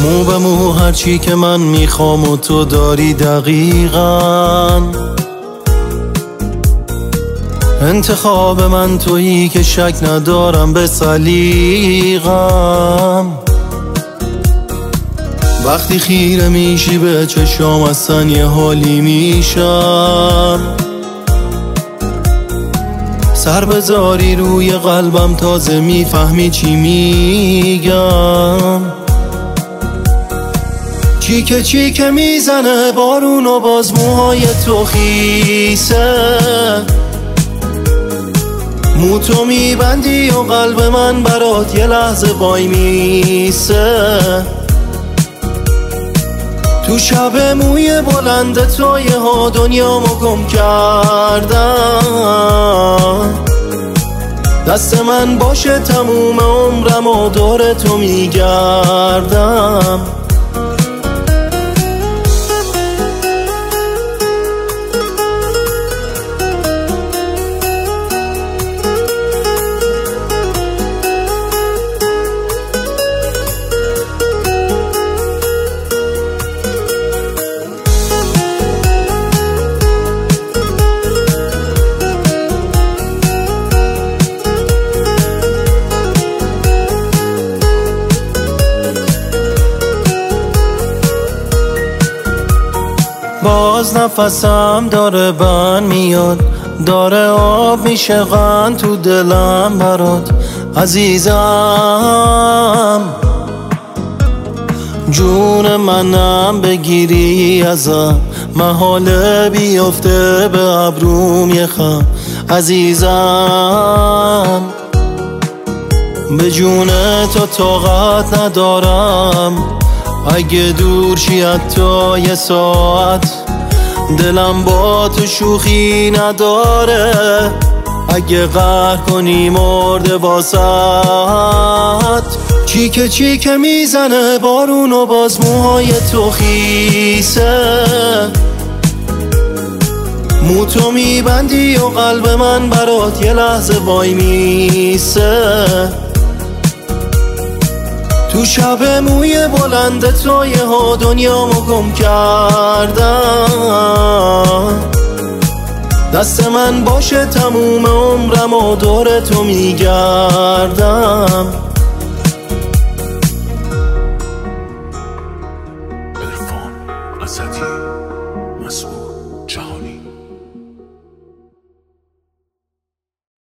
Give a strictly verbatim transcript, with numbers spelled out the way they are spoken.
مو به مو هرچی که من میخوام و تو داری دقیقاً. انتخاب من تویی که شک ندارم به سلیقم. وقتی خیره میشی به چشام اصلا یه حالی میشم. سر بذاری روی قلبم تازه میفهمی چی میگم. چیکه چیکه میزنه بارون و باز موهای تو خیسه. مو تو میبندی و قلب من برات یه لحظه وای میسه. تو شب موی بلند تو یه ها دنیامو گم کردم. دست من باشه تموم عمرم و دور تو میگردم. باز نفسم داره بند میاد، داره آب میشه قند تو دلم برات عزیزم. جون منم بگیری ازم، محاله بیفته به ابروم یه خم عزیزم. به جون تو طاقت ندارم، اگه دور شی حتی یه ساعت. دلم با تو شوخی نداره، اگه قهر کنی مرده واسط. چیکه چیکه میزنه بارون و باز موهای تو خیسه. مو تو میبندی و قلب من برات یه لحظه وای میسه. تو شب موی بلند تو یه ها دنیامو گم کردم. دست من باشه تموم عمرم و دور تو میگردم.